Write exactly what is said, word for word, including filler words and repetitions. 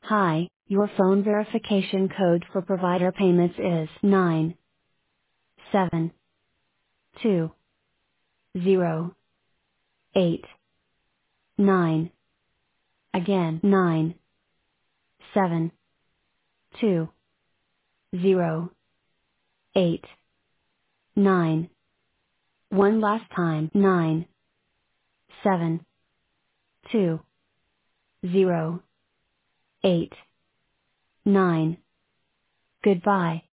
Hi, your phone verification code for provider payments is nine seven two zero eight nine. Again, nine seven two zero eight nine. One last time, nine seven two zero eight nine. Goodbye.